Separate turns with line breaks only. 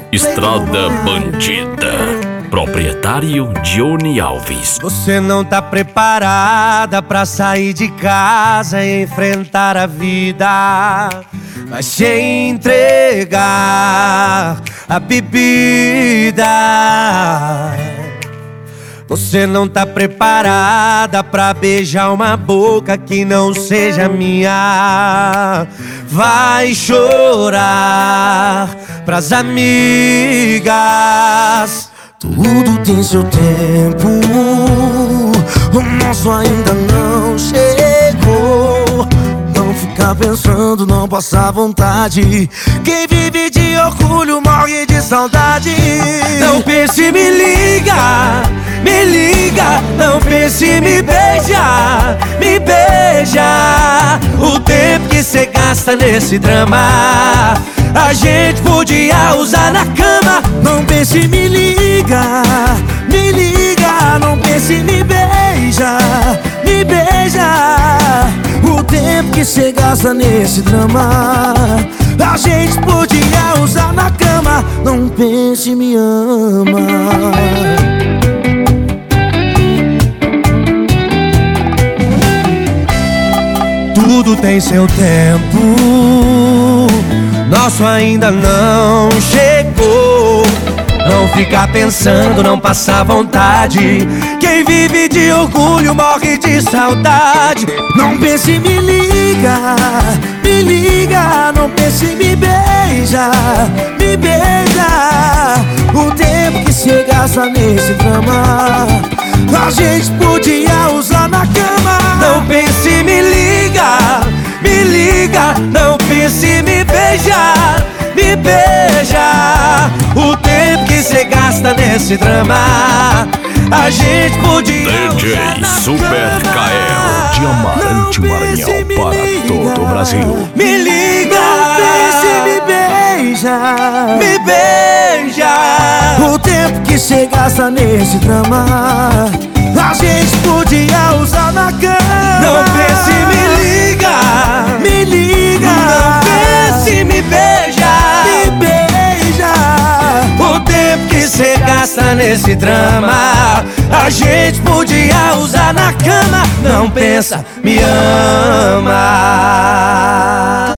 Estrada Bandida. Proprietário Johnny Alves.
Você não tá preparada pra sair de casa e enfrentar a vida. Vai se entregar a bebida. Você não tá preparada pra beijar uma boca que não seja minha. Vai chorar pras amigas.
Tudo tem seu tempo, o nosso ainda não chegou. Não ficar pensando, não passar vontade. Quem vive de orgulho morre de saudade.
Não pense, me liga, me liga. Não pense, me beija, me beija. O tempo que cê gasta nesse drama a gente podia usar na cama.
Não pense, me liga, me liga. Não pense, me beija, me beija. O tempo que cê gasta nesse drama a gente podia usar na cama. Não pense, me ama.
Tudo tem seu tempo, nosso ainda não chegou. Não ficar pensando, não passar vontade. Quem vive de orgulho morre de saudade.
Não pense, me liga, me liga. Não pense, me beija, me beija. O tempo que cê gasta nesse drama a gente podia usar na cama.
Não pense, me liga, me liga. Não pense, me beija, me beija. O tempo que cê gasta nesse drama a gente podia
DJ
usar na
Super
cama.
Kael de Amarante, Maranhão para todo o Brasil.
Me liga,
Não pense, me beija,
me beija.
o tempo que cê gasta nesse drama a gente podia usar na cama.
Não pense, me liga,
me liga.
não pense, me beija.
Me beija.
O tempo que cê gasta nesse drama a gente podia usar na cama. Não pensa, me ama.